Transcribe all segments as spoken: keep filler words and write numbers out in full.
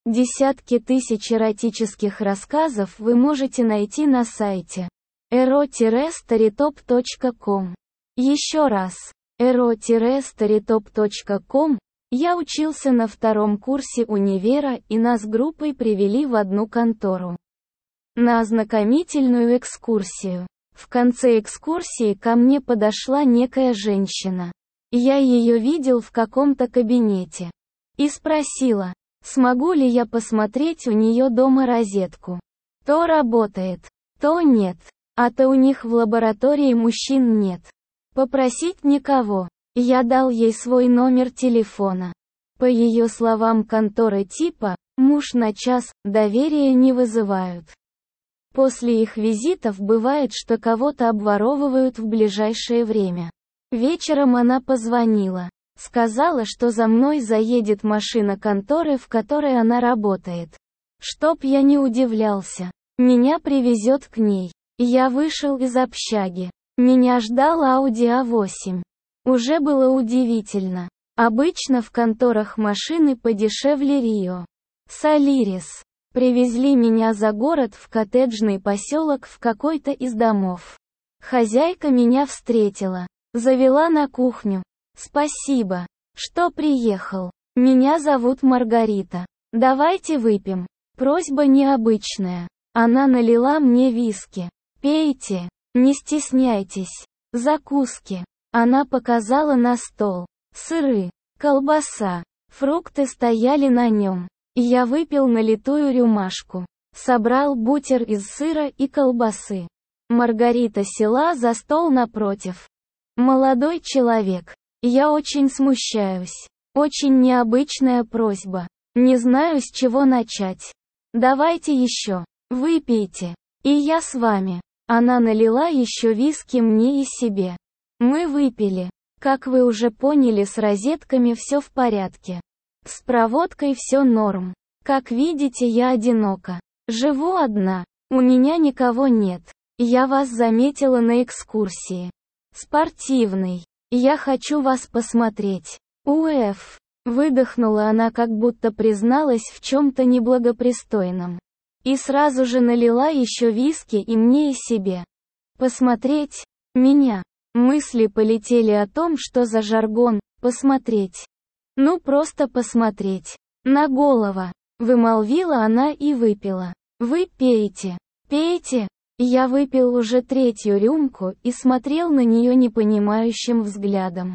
Десятки тысяч эротических рассказов вы можете найти на сайте эро старитоп точка ком. Еще раз, эро старитоп точка ком. Я учился на втором курсе универа, и нас группой привели в одну контору на ознакомительную экскурсию. В конце экскурсии ко мне подошла некая женщина. Я ее видел в каком-то кабинете. И спросила, смогу ли я посмотреть у нее дома розетку. То работает, то нет. А то у них в лаборатории мужчин нет. Попросить никого. Я дал ей свой номер телефона. По ее словам, конторы типа «муж на час» доверия не вызывают. После их визитов бывает, что кого-то обворовывают в ближайшее время. Вечером она позвонила. Сказала, что за мной заедет машина конторы, в которой она работает. Чтоб я не удивлялся. Меня привезет к ней. Я вышел из общаги. Меня ждал Audi а восемь. Уже было удивительно. Обычно в конторах машины подешевле Рио. Солирис. Привезли меня за город в коттеджный поселок в какой-то из домов. Хозяйка меня встретила. Завела на кухню. Спасибо, что приехал. Меня зовут Маргарита. Давайте выпьем. Просьба необычная. Она налила мне виски. Пейте, не стесняйтесь. Закуски. Она показала на стол. Сыры, колбаса, фрукты стояли на нем. Я выпил налитую рюмашку. Собрал бутер из сыра и колбасы. Маргарита села за стол напротив. Молодой человек. Я очень смущаюсь. Очень необычная просьба. Не знаю, с чего начать. Давайте еще. Выпейте. И я с вами. Она налила еще виски мне и себе. Мы выпили. Как вы уже поняли, с розетками все в порядке. С проводкой все норм. Как видите, я одинока. Живу одна. У меня никого нет. Я вас заметила на экскурсии. Спортивный. Я хочу вас посмотреть. Уэф. Выдохнула она, как будто призналась в чем-то неблагопристойном. И сразу же налила еще виски и мне и себе. Посмотреть? Меня. Мысли полетели о том, что за жаргон «посмотреть». Ну просто посмотреть. На голова. Вымолвила она и выпила. Вы пейте. Пейте. Я выпил уже третью рюмку и смотрел на нее непонимающим взглядом.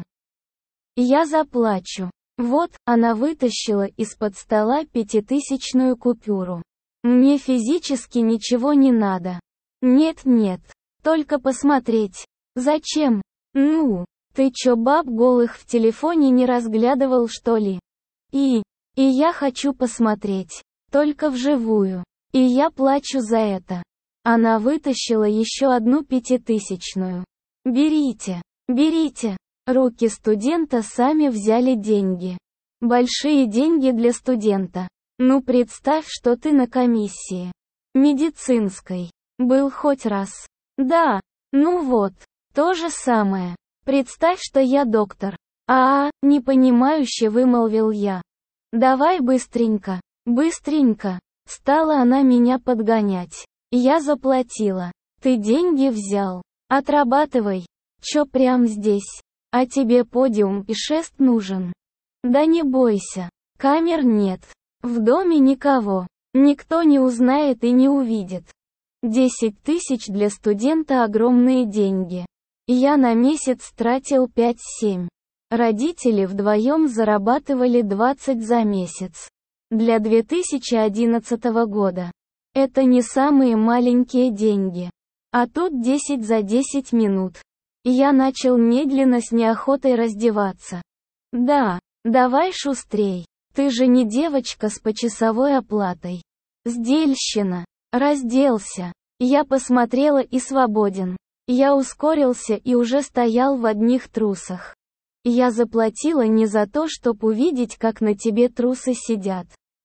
Я заплачу. Вот, она вытащила из-под стола пятитысячную купюру. Мне физически ничего не надо. Нет-нет. Только посмотреть. Зачем? Ну, ты чё, баб голых в телефоне не разглядывал, что ли? И, и я хочу посмотреть. Только вживую. И я плачу за это. Она вытащила еще одну пятитысячную. Берите, берите. Руки студента сами взяли деньги. Большие деньги для студента. Ну представь, что ты на комиссии. Медицинской. Был хоть раз. Да, ну вот. То же самое. Представь, что я доктор. А, -а непонимающе вымолвил я. Давай быстренько, быстренько. Стала она меня подгонять. Я заплатила. Ты деньги взял. Отрабатывай. Чё прям здесь? А тебе подиум и шест нужен? Да не бойся. Камер нет. В доме никого. Никто не узнает и не увидит. Десять тысяч для студента огромные деньги. Я на месяц тратил пять-семь. Родители вдвоем зарабатывали двадцать за месяц. Для две тысячи одиннадцатого года. Это не самые маленькие деньги. А тут десять за десять минут. Я начал медленно с неохотой раздеваться. Да, давай шустрей. Ты же не девочка с почасовой оплатой. Сдельщина. Разделся. Я посмотрела и свободен. Я ускорился и уже стоял в одних трусах. Я заплатила не за то, чтоб увидеть, как на тебе трусы сидят.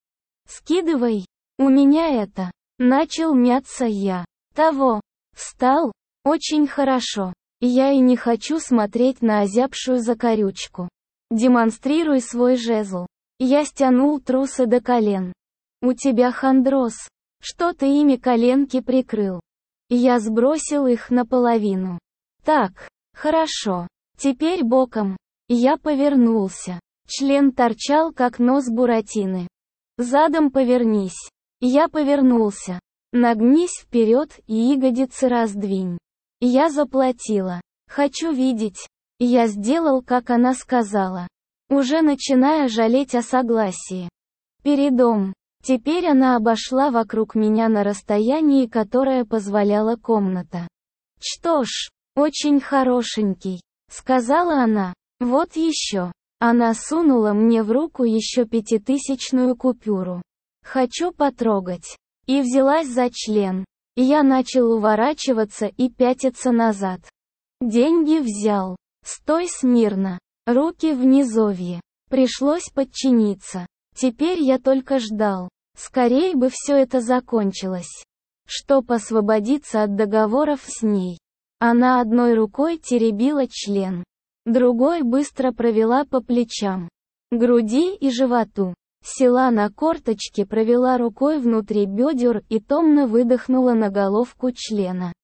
Скидывай. У меня это. Начал мяться я. Того. Встал? Очень хорошо. Я и не хочу смотреть на озябшую закорючку. Демонстрируй свой жезл. Я стянул трусы до колен. У тебя хондроз. Что ты ими коленки прикрыл? Я сбросил их наполовину. Так, хорошо. Теперь боком. Я повернулся. Член торчал, как нос Буратино. Задом повернись. Я повернулся. Нагнись вперед и ягодицы раздвинь. Я заплатила. Хочу видеть. Я сделал, как она сказала. Уже начиная жалеть о согласии. Передом. Теперь она обошла вокруг меня на расстоянии, которое позволяла комната. «Что ж, очень хорошенький», — сказала она. «Вот еще». Она сунула мне в руку еще пятитысячную купюру. «Хочу потрогать». И взялась за член. Я начал уворачиваться и пятиться назад. Деньги взял. Стой смирно. Руки в низовье. Пришлось подчиниться. Теперь я только ждал. Скорей бы все это закончилось. Чтоб освободиться от договоров с ней. Она одной рукой теребила член. Другой быстро провела по плечам, груди и животу. Села на корточки, провела рукой внутри бедер и томно выдохнула на головку члена,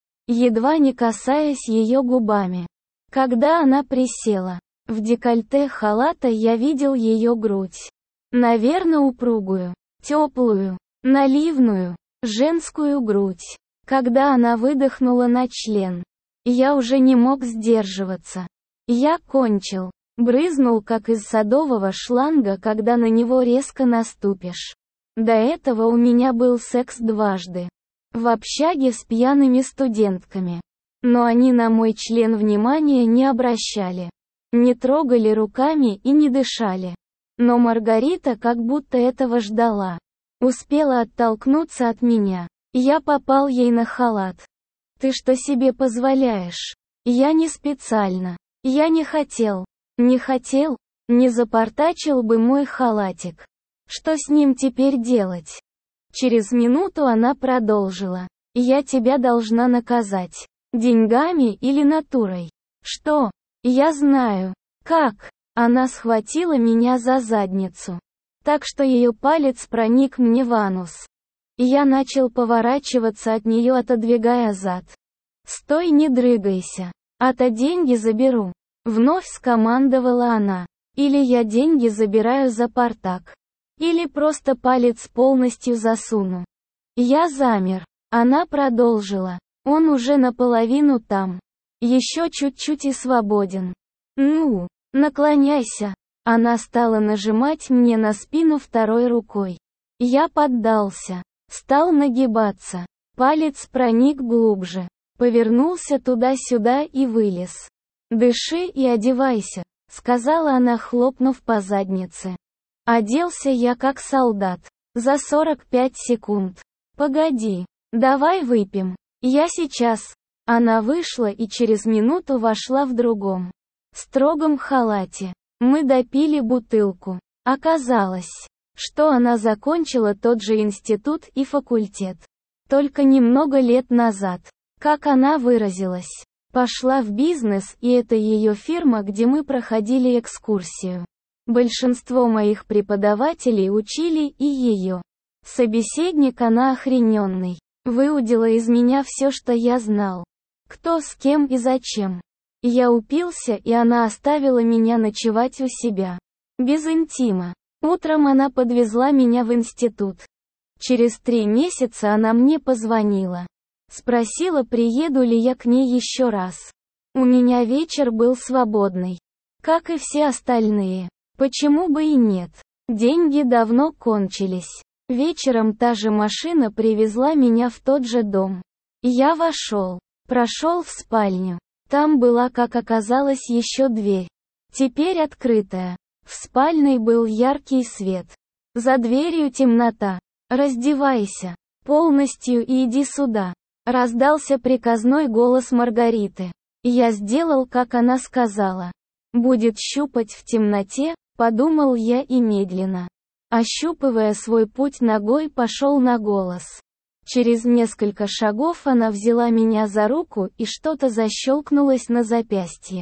едва не касаясь ее губами. Когда она присела, в декольте халата я видел ее грудь. Наверно, упругую, теплую, наливную, женскую грудь. Когда она выдохнула на член, я уже не мог сдерживаться. Я кончил. Брызнул, как из садового шланга, когда на него резко наступишь. До этого у меня был секс дважды. В общаге с пьяными студентками. Но они на мой член внимания не обращали. Не трогали руками и не дышали. Но Маргарита как будто этого ждала. Успела оттолкнуться от меня. Я попал ей на халат. «Ты что себе позволяешь?» «Я не специально. Я не хотел». Не хотел, не запортачил бы мой халатик. Что с ним теперь делать? Через минуту она продолжила. Я тебя должна наказать. Деньгами или натурой? Что? Я знаю. Как? Она схватила меня за задницу. Так что ее палец проник мне в анус. Я начал поворачиваться от нее, отодвигая зад. Стой, не дрыгайся. А-то деньги заберу. Вновь скомандовала она. Или я деньги забираю за портак. Или просто палец полностью засуну. Я замер. Она продолжила. Он уже наполовину там. Еще чуть-чуть и свободен. Ну, наклоняйся. Она стала нажимать мне на спину второй рукой. Я поддался. Стал нагибаться. Палец проник глубже. Повернулся туда-сюда и вылез. «Дыши и одевайся», — сказала она, хлопнув по заднице. Оделся я как солдат. За сорок пять секунд. «Погоди. Давай выпьем. Я сейчас». Она вышла и через минуту вошла в другом, строгом халате. Мы допили бутылку. Оказалось, что она закончила тот же институт и факультет. Только немного лет назад. Как она выразилась. Пошла в бизнес, и это ее фирма, где мы проходили экскурсию. Большинство моих преподавателей учили и ее. Собеседник она охрененный. Выудила из меня все, что я знал. Кто с кем и зачем. Я упился, и она оставила меня ночевать у себя. Без интима. Утром она подвезла меня в институт. Через три месяца она мне позвонила. Спросила, приеду ли я к ней еще раз. У меня вечер был свободный. Как и все остальные. Почему бы и нет? Деньги давно кончились. Вечером та же машина привезла меня в тот же дом. Я вошел. Прошел в спальню. Там была, как оказалось, еще дверь. Теперь открытая. В спальной был яркий свет. За дверью темнота. «Раздевайся. Полностью и иди сюда». Раздался приказной голос Маргариты. Я сделал, как она сказала. Будет щупать в темноте, подумал я и медленно, ощупывая свой путь ногой, пошел на голос. Через несколько шагов она взяла меня за руку, и что-то защелкнулось на запястье.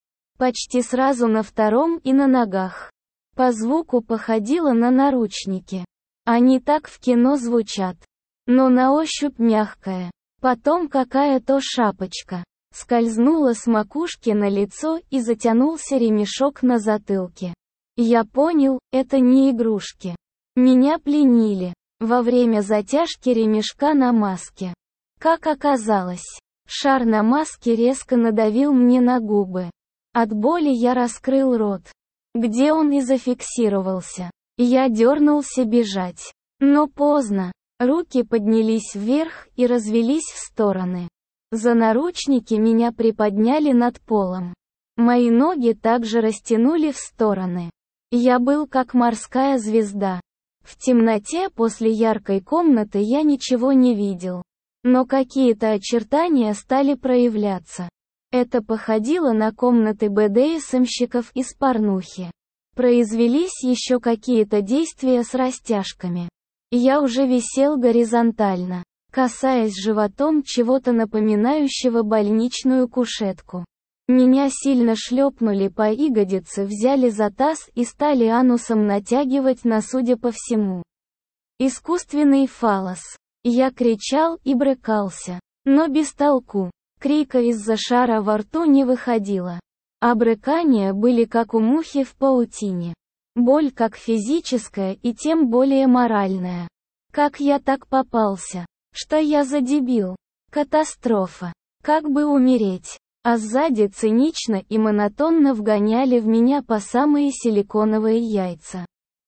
Почти сразу на втором и на ногах. По звуку походило на наручники. Они так в кино звучат. Но на ощупь мягкая. Потом какая-то шапочка скользнула с макушки на лицо и затянулся ремешок на затылке. Я понял, это не игрушки. Меня пленили. Во время затяжки ремешка на маске. Как оказалось, шар на маске резко надавил мне на губы. От боли я раскрыл рот, где он и зафиксировался. Я дернулся бежать. Но поздно. Руки поднялись вверх и развелись в стороны. За наручники меня приподняли над полом. Мои ноги также растянули в стороны. Я был как морская звезда. В темноте после яркой комнаты я ничего не видел. Но какие-то очертания стали проявляться. Это походило на комнаты бэ дэ эс эмщиков из порнухи. Произвелись еще какие-то действия с растяжками. Я уже висел горизонтально, касаясь животом чего-то напоминающего больничную кушетку. Меня сильно шлепнули по ягодице, взяли за таз и стали анусом натягивать на, судя по всему, искусственный фаллос. Я кричал и брыкался, но без толку. Крика из-за шара во рту не выходило. А брыкания были как у мухи в паутине. Боль как физическая и тем более моральная. Как я так попался? Что я за дебил? Катастрофа. Как бы умереть? А сзади цинично и монотонно вгоняли в меня по самые силиконовые яйца.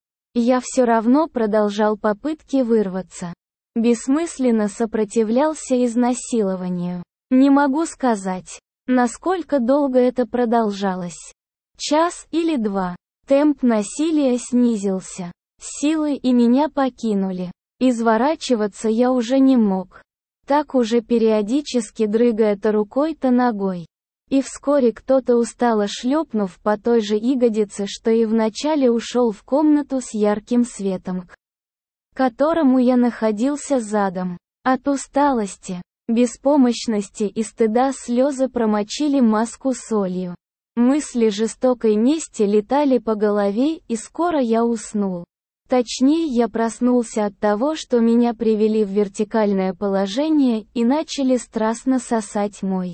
Я все равно продолжал попытки вырваться. Бессмысленно сопротивлялся изнасилованию. Не могу сказать, насколько долго это продолжалось. Час или два. Темп насилия снизился. Силы и меня покинули. Изворачиваться я уже не мог. Так уже периодически дрыгая то рукой, то ногой. И вскоре кто-то, устало шлепнув по той же ягодице, что и вначале, ушел в комнату с ярким светом, к которому я находился задом. От усталости, беспомощности и стыда слезы промочили маску солью. Мысли жестокой мести летали по голове, и скоро я уснул. Точнее, я проснулся от того, что меня привели в вертикальное положение и начали страстно сосать мой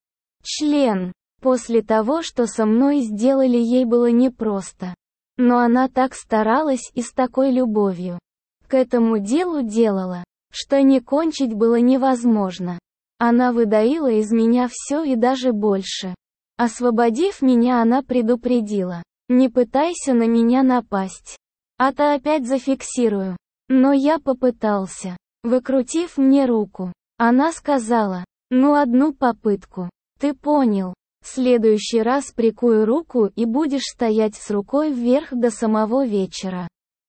член. После того, что со мной сделали, ей было непросто. Но она так старалась и с такой любовью к этому делу делала, что не кончить было невозможно. Она выдаила из меня все и даже больше. Освободив меня, она предупредила: «Не пытайся на меня напасть. А то опять зафиксирую». Но я попытался. Выкрутив мне руку, она сказала: «Ну, одну попытку. Ты понял? В следующий раз прикую руку и будешь стоять с рукой вверх до самого вечера.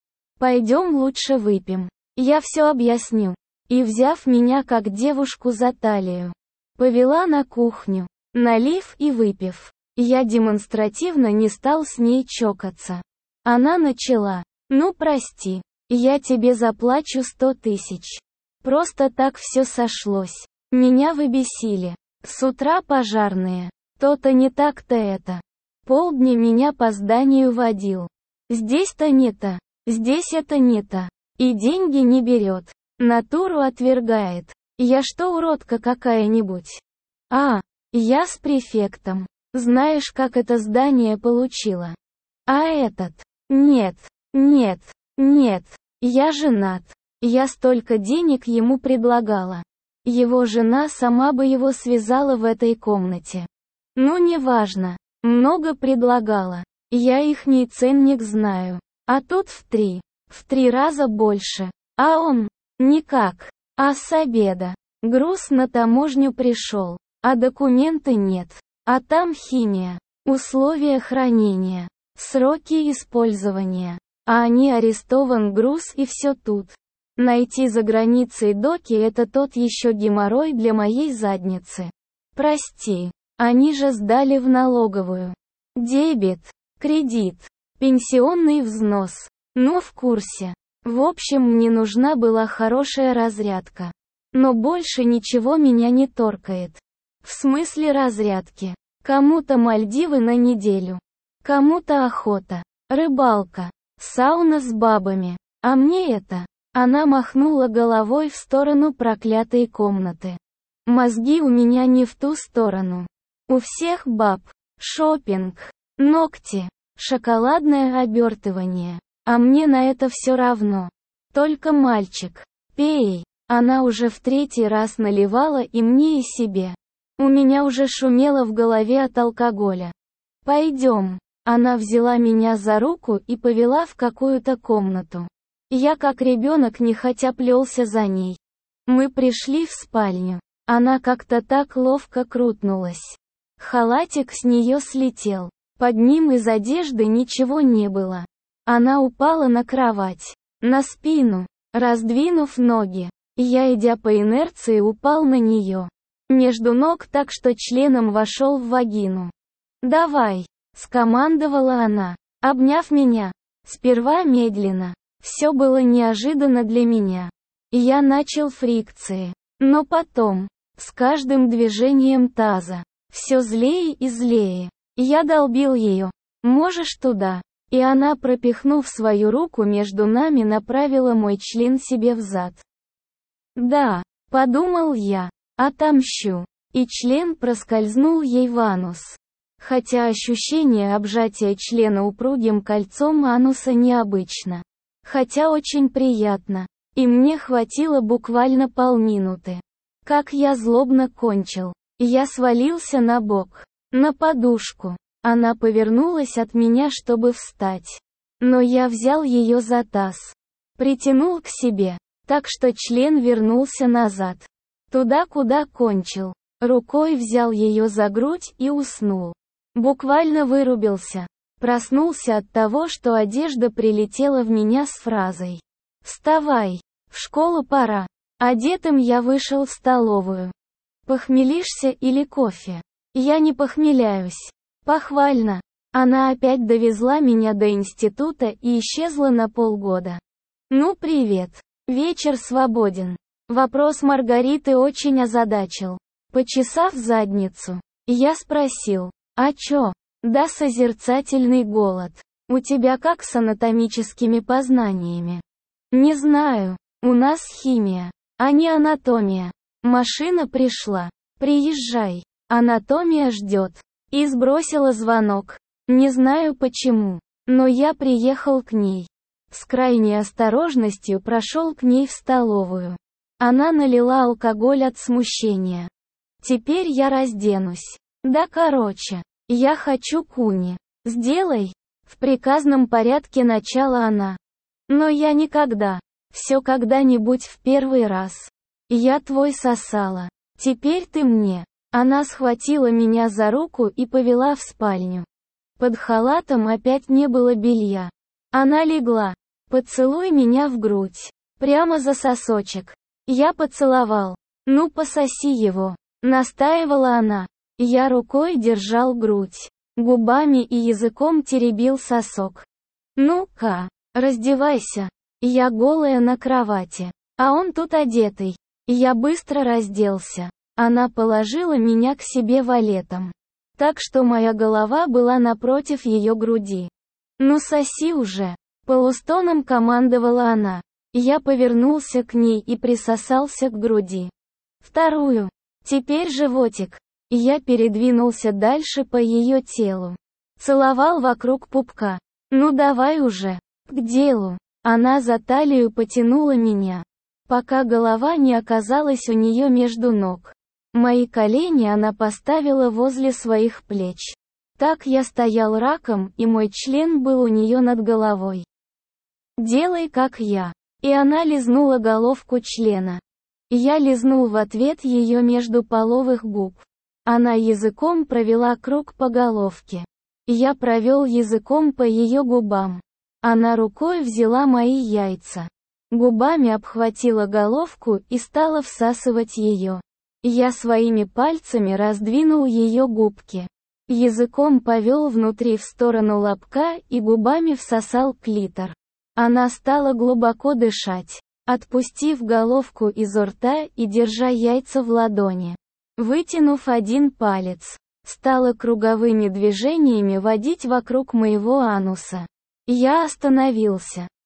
Пойдем лучше выпьем. Я все объясню». И, взяв меня как девушку за талию, повела на кухню. Налив и выпив, я демонстративно не стал с ней чокаться. Она начала: «Ну прости, я тебе заплачу сто тысяч. Просто так все сошлось. Меня выбесили. С утра пожарные. То-то не так-то это. Полдня меня по зданию водил. Здесь-то не-то, здесь это не-то. И деньги не берет. Натуру отвергает. Я что, уродка какая-нибудь? А, я с префектом. Знаешь, как это здание получило? А этот? Нет, нет, нет. Я женат. Я столько денег ему предлагала. Его жена сама бы его связала в этой комнате. Ну, неважно. Много предлагала. Я ихний ценник знаю. А тут в три. В три раза больше. А он? Никак. А с обеда. Груз на таможню пришел. А документы нет. А там химия. Условия хранения. Сроки использования. А они арестован груз и все тут. Найти за границей доки — это тот еще геморрой для моей задницы. Прости. Они же сдали в налоговую. Дебет. Кредит. Пенсионный взнос. Ну, в курсе. В общем, мне нужна была хорошая разрядка. Но больше ничего меня не торкает. В смысле разрядки. Кому-то Мальдивы на неделю. Кому-то охота. Рыбалка. Сауна с бабами. А мне это. Она махнула головой в сторону проклятой комнаты. Мозги у меня не в ту сторону. У всех баб. Шопинг. Ногти. Шоколадное обертывание. А мне на это все равно. Только мальчик. Пей. Она уже в третий раз наливала и мне, и себе. У меня уже шумело в голове от алкоголя. Пойдем. Она взяла меня за руку и повела в какую-то комнату. Я как ребенок нехотя плелся за ней. Мы пришли в спальню. Она как-то так ловко крутнулась. Халатик с нее слетел. Под ним из одежды ничего не было. Она упала на кровать. На спину, раздвинув ноги. Я, идя по инерции, упал на нее. Между ног так, что членом вошел в вагину. «Давай», — скомандовала она, обняв меня. Сперва медленно. Все было неожиданно для меня. Я начал фрикции. Но потом, с каждым движением таза, все злее и злее. Я долбил ее. «Можешь туда?» И она, пропихнув свою руку между нами, направила мой член себе взад. «Да», — подумал я, — «отомщу». И член проскользнул ей в анус. Хотя ощущение обжатия члена упругим кольцом ануса необычно. Хотя очень приятно. И мне хватило буквально полминуты. Как я злобно кончил. Я свалился на бок. На подушку. Она повернулась от меня, чтобы встать. Но я взял ее за таз. Притянул к себе. Так что член вернулся назад. Туда, куда кончил. Рукой взял ее за грудь и уснул. Буквально вырубился. Проснулся от того, что одежда прилетела в меня с фразой: «Вставай, в школу пора». Одетым я вышел в столовую. «Похмелишься или кофе?» «Я не похмеляюсь». Похвально. Она опять довезла меня до института и исчезла на полгода. Ну привет. Вечер свободен. Вопрос Маргариты очень озадачил. Почесав задницу, я спросил: «А чё?» «Да созерцательный голод. У тебя как с анатомическими познаниями?» «Не знаю. У нас химия, а не анатомия. Машина пришла. Приезжай. Анатомия ждет». И сбросила звонок. Не знаю почему, но я приехал к ней. С крайней осторожностью прошел к ней в столовую. Она налила алкоголь от смущения. «Теперь я разденусь. Да короче. Я хочу куни. Сделай». В приказном порядке начала она. «Но я никогда. Все когда-нибудь в первый раз. Я твой сосала. Теперь ты мне». Она схватила меня за руку и повела в спальню. Под халатом опять не было белья. Она легла. «Поцелуй меня в грудь. Прямо за сосочек». Я поцеловал. «Ну пососи его», — настаивала она. Я рукой держал грудь. Губами и языком теребил сосок. «Ну-ка, раздевайся». Я голая на кровати. А он тут одетый. Я быстро разделся. Она положила меня к себе валетом. Так что моя голова была напротив ее груди. «Ну соси уже», — полустоном командовала она. Я повернулся к ней и присосался к груди. «Вторую. Теперь животик». Я передвинулся дальше по ее телу. Целовал вокруг пупка. «Ну давай уже. К делу». Она за талию потянула меня, пока голова не оказалась у нее между ног. Мои колени она поставила возле своих плеч. Так я стоял раком, и мой член был у нее над головой. «Делай как я». И она лизнула головку члена. Я лизнул в ответ ее между половых губ. Она языком провела круг по головке. Я провел языком по ее губам. Она рукой взяла мои яйца. Губами обхватила головку и стала всасывать ее. Я своими пальцами раздвинул ее губки. Языком повел внутри в сторону лобка и губами всосал клитор. Она стала глубоко дышать, отпустив головку изо рта и держа яйца в ладони. Вытянув один палец, стала круговыми движениями водить вокруг моего ануса. Я остановился.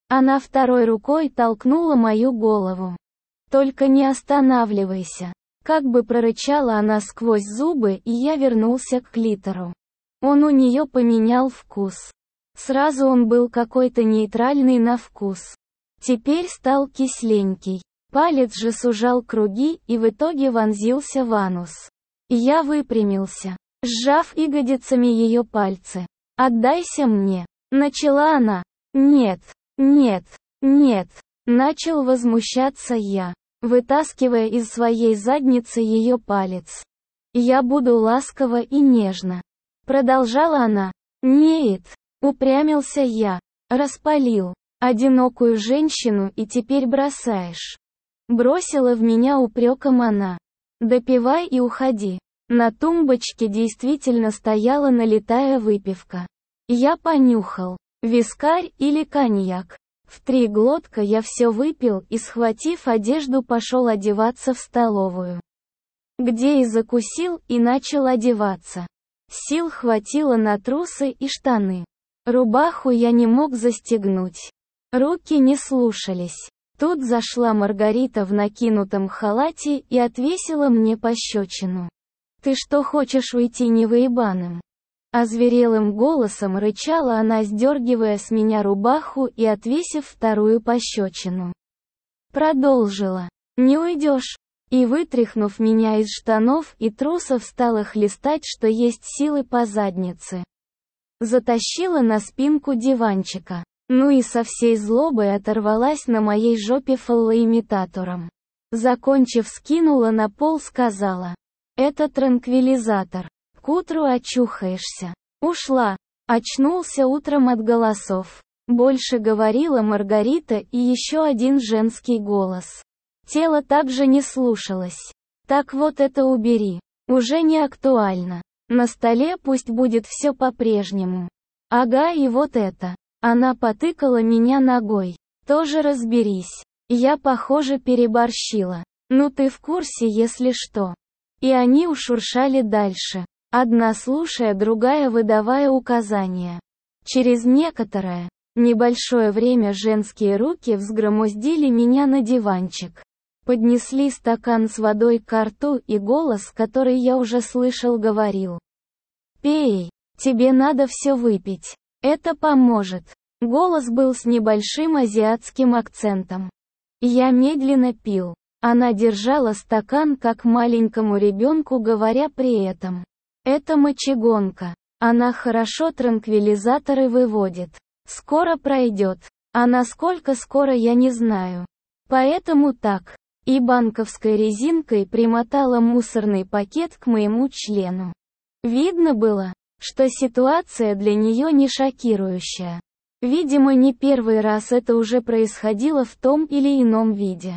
Она второй рукой толкнула мою голову. «Только не останавливайся!» Как бы прорычала она сквозь зубы, и я вернулся к клитору. Он у нее поменял вкус. Сразу он был какой-то нейтральный на вкус. Теперь стал кисленький. Палец же сужал круги и в итоге вонзился в анус. Я выпрямился, сжав ягодицами ее пальцы. «Отдайся мне!» Начала она. «Нет, нет, нет!» Начал возмущаться я, вытаскивая из своей задницы ее палец. «Я буду ласково и нежно». Продолжала она. «Нет!» Упрямился я. «Распалил одинокую женщину и теперь бросаешь». Бросила в меня упреком она. «Допивай и уходи». На тумбочке действительно стояла налитая выпивка. Я понюхал. Вискарь или коньяк. В три глотка я все выпил и, схватив одежду, пошел одеваться в столовую. Где и закусил, и начал одеваться. Сил хватило на трусы и штаны. Рубаху я не мог застегнуть. Руки не слушались. Тут зашла Маргарита в накинутом халате и отвесила мне пощечину. «Ты что, хочешь уйти невыебаным?» Озверелым голосом рычала она, сдергивая с меня рубаху и отвесив вторую пощечину. Продолжила. «Не уйдешь!» И, вытряхнув меня из штанов и трусов, стала хлестать, что есть силы, по заднице. Затащила на спинку диванчика. Ну и со всей злобой оторвалась на моей жопе фаллоимитатором. Закончив, скинула на пол, сказала. «Это транквилизатор. К утру очухаешься». Ушла. Очнулся утром от голосов. Больше говорила Маргарита и еще один женский голос. Тело также не слушалось. «Так вот это убери. Уже не актуально. На столе пусть будет все по-прежнему». «Ага, и вот это». Она потыкала меня ногой. «Тоже разберись. Я, похоже, переборщила. Ну ты в курсе, если что». И они ушуршали дальше. Одна слушая, другая выдавая указания. Через некоторое, небольшое время женские руки взгромоздили меня на диванчик. Поднесли стакан с водой к рту, и голос, который я уже слышал, говорил. «Пей, тебе надо все выпить. Это поможет». Голос был с небольшим азиатским акцентом. Я медленно пил. Она держала стакан как маленькому ребенку, говоря при этом. «Это мочегонка. Она хорошо транквилизаторы выводит. Скоро пройдет. А насколько скоро, я не знаю. Поэтому так». И банковской резинкой примотала мусорный пакет к моему члену. Видно было, что ситуация для нее не шокирующая. Видимо, не первый раз это уже происходило в том или ином виде.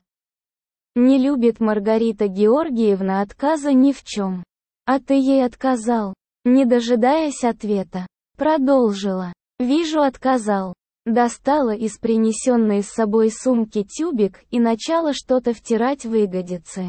Не любит Маргарита Георгиевна отказа ни в чем. А ты ей отказал? Не дожидаясь ответа, продолжила. Вижу, отказал. Достала из принесенной с собой сумки тюбик и начала что-то втирать в ягодицы.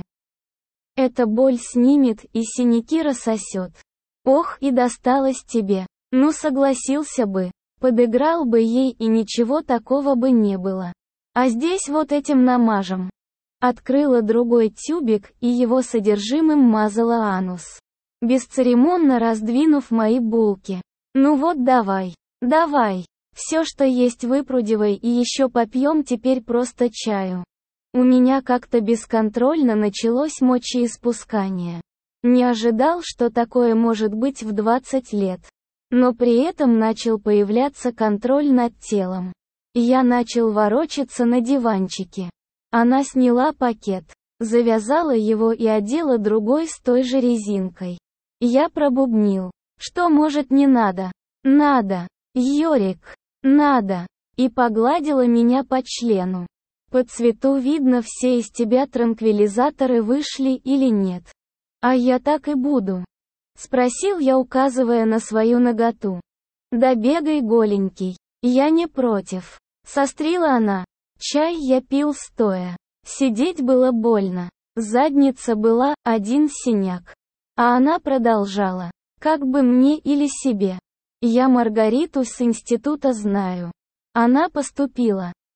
Эта боль снимет и синяки рассосет. Ох, и досталось тебе. Ну, согласился бы. Подыграл бы ей, и ничего такого бы не было. А здесь вот этим намажем. Открыла другой тюбик, и его содержимым мазала анус. Бесцеремонно раздвинув мои булки. Ну вот давай, давай. Все, что есть, выпрудивай, и еще попьем теперь просто чаю. У меня как-то бесконтрольно началось мочеиспускание. Не ожидал, что такое может быть в двадцать лет. Но при этом начал появляться контроль над телом. Я начал ворочаться на диванчике. Она сняла пакет, завязала его и одела другой с той же резинкой. Я пробубнил. Что, может, не надо? Надо. Йорик. Надо. И погладила меня по члену. По цвету видно, все из тебя транквилизаторы вышли или нет. А я так и буду. Спросил я, указывая на свою наготу. Да бегай голенький. Я не против. Сострила она. Чай я пил стоя. Сидеть было больно. Задница была, один синяк. А она продолжала. Как бы мне или себе. Я Маргариту с института знаю. Она поступила.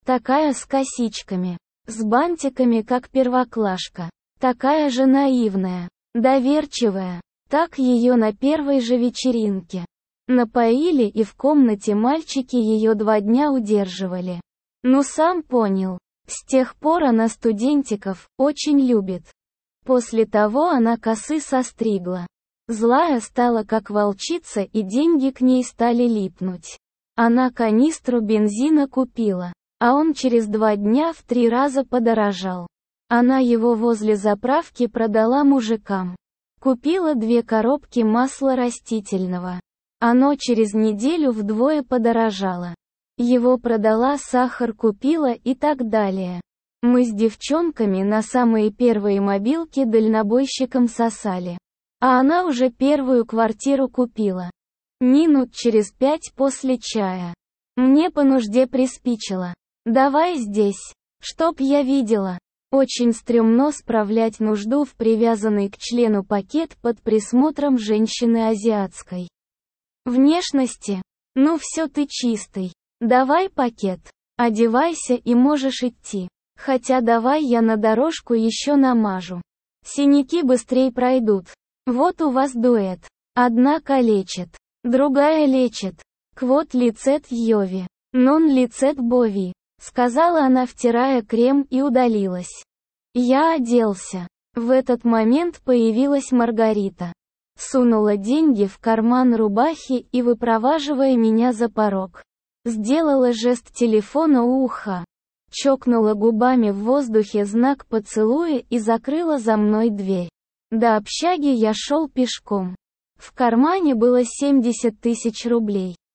Такая с косичками, с бантиками, как первоклашка. Такая же наивная, доверчивая. Так ее на первой же вечеринке напоили, и в комнате мальчики ее два дня удерживали. Ну сам понял. С тех пор она студентиков очень любит. После того она косы состригла. Злая стала как волчица, и деньги к ней стали липнуть. Она канистру бензина купила, а он через два дня в три раза подорожал. Она его возле заправки продала мужикам. Купила две коробки масла растительного. Оно через неделю вдвое подорожало. Его продала, сахар купила и так далее. Мы с девчонками на самые первые мобилки дальнобойщиком сосали. А она уже первую квартиру купила. Минут через пять после чая. Мне по нужде приспичило. Давай здесь, чтоб я видела. Очень стрёмно справлять нужду в привязанный к члену пакет под присмотром женщины азиатской внешности. Ну все, ты чистый. Давай пакет. Одевайся и можешь идти. Хотя давай я на дорожку еще намажу. Синяки быстрей пройдут. Вот у вас дуэт. Одна калечит, другая лечит. Квот лицет йови, нон лицет бови, сказала она, втирая крем, и удалилась. Я оделся. В этот момент появилась Маргарита. Сунула деньги в карман рубахи и, выпроваживая меня за порог, сделала жест телефона у уха. Чокнула губами в воздухе знак поцелуя и закрыла за мной дверь. До общаги я шел пешком. В кармане было семьдесят тысяч рублей.